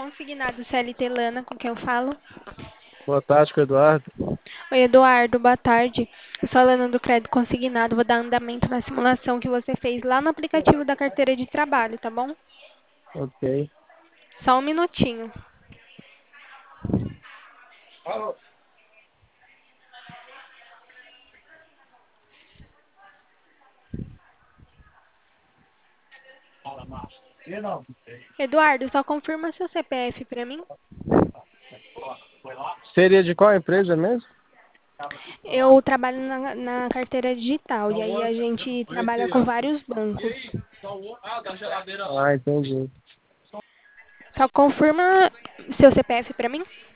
Consignado CLT Lana, com quem eu falo. Boa tarde, com o Eduardo. Oi, Eduardo, boa tarde. Eu sou a Lana do Crédito Consignado. Vou dar andamento na simulação que você fez lá no aplicativo da carteira de trabalho, tá bom? Ok. Só um minutinho. Eduardo, só confirma seu CPF pra mim. Seria de qual empresa mesmo? Eu trabalho na carteira digital e aí a gente trabalha com vários bancos. Ah, entendi. Só confirma seu CPF pra mim.